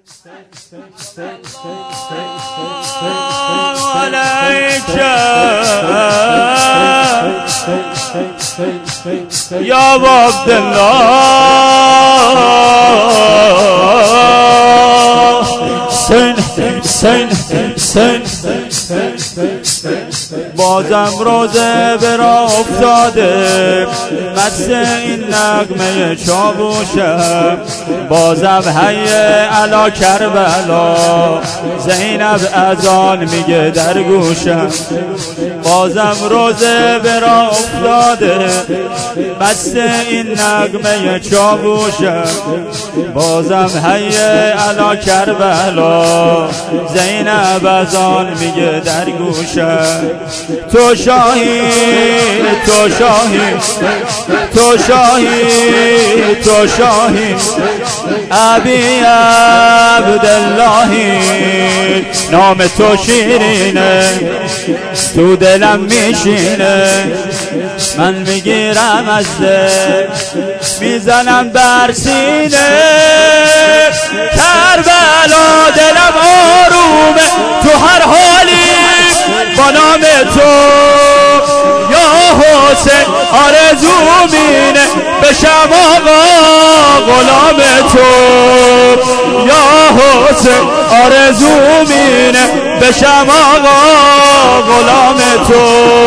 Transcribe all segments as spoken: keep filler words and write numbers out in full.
یا عبدالله سن سن سن بازم روزه برا افتاده مست این نغمه چاووشم بازم حی علا کربلا زینب اذان میگه در گوشم بازم روزه برا افتاده مست این نغمه چاووشم بازم حی علا کربلا زینب اذان میگه در گوشم تو شاهی تو شاهی تو شاهی تو شاهی ابی عبداللهی نام تو شیرینه تو دلم میشینه من میگیرم از دل میزنم بر سینه کربلا دلم آرومه تو هر حالی با نام تو یا حسین آرزو مینه بشم آقا غلام تو یا حسین آرزو مینه بشم آقا غلام تو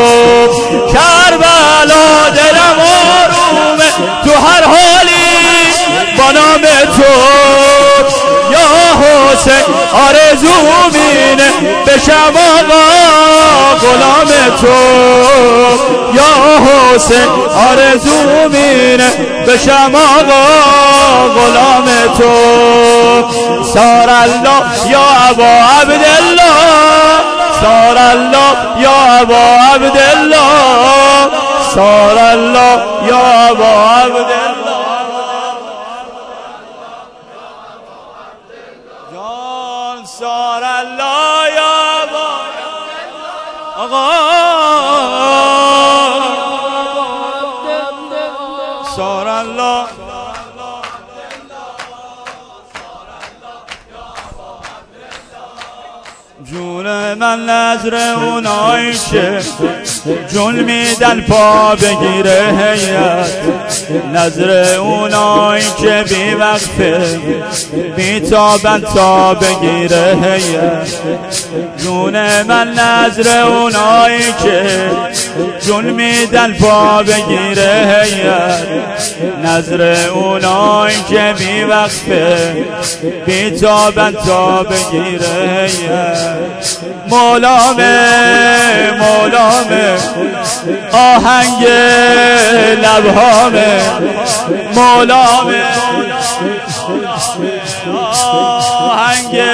کربلا دلم آرومه تو هر حالی با نام تو یا حسین آرزو مینه بشم آقا غلام تو یا حسین آرزو مینه بشم آقا غلام تو سار الله یا ابا عبدالله سار الله یا ابا عبدالله سار الله یا ابا عبدالله سار الله یا آقا سار الله جون من نظر اونایی که جون میدن پا بگیره هیت نظر اونایی که بی وقفه بی تابن تا بگیره هیت جون من نظر اونایی که جون میدن پا بگیره هیت نظر اونایی که بی وقفه بی تابن تا بگیره هیت مولامه مولامه آهنگ لبهامه مولامه آهنگ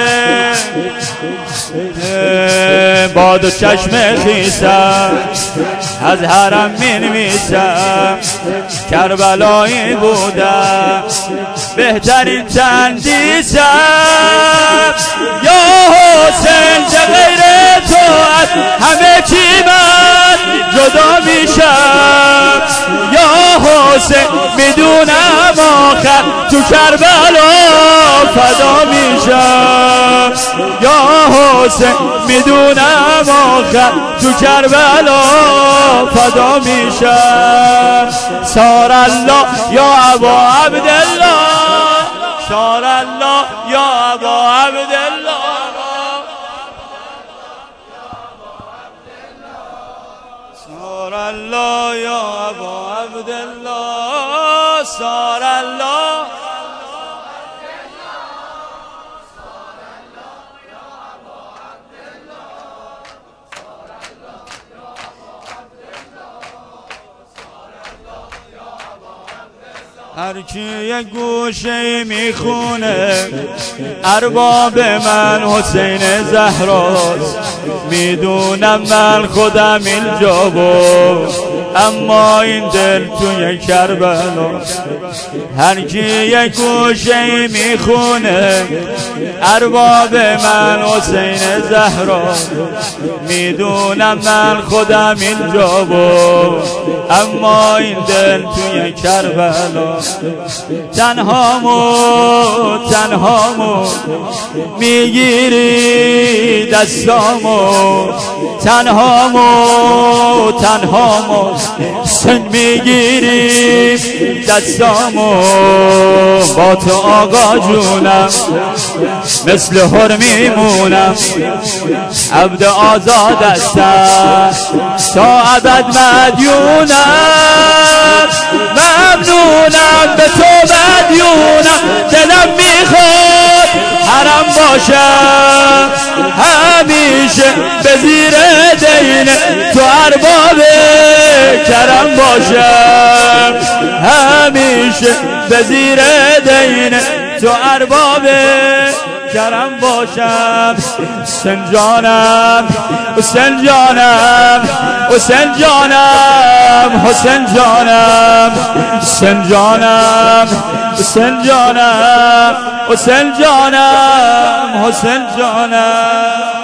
باد و چشم خیسم از حرم مینویسم کربلایی بودم بهترین تندیسم یا حسین چه غیر تو از همه چی من جدا میشم یا حسین میدونم آخر تو کربلا فدا میشم یا حسین میدونم آخر تو کربلا فدا میشم سار الله یا ابا عبدالله سار الله یا ابا عبدالله سار الله یا ابا عبدالله سار الله هر کی یک گوشه میخونه ارباب من حسین زهراست میدونم من خودم اینجا بود اما این دل توی کربلا هر کی یک گوشه میخونه ارباب من حسین زهراست میدونم من خودم اینجا بود اما این دل توی کربلا تنهامو تنهامو میگیری دستامو تنهامو تنهامو سن میگیری دستامو با تو آقا جونم مثل حر میمونم عبد آزاد هستم تا ابد مدیونم ممنونم به تو مدیونم دلم میخواد حرم باشم همیشه به زیر دین تو ارباب کرم باشم همیشه به زیر دین تو ارباب کرم باشم حسین جانم حسین جانم حسین جانم حسین جانم حسین جانم حسین جانم حسین جانم حسین جانم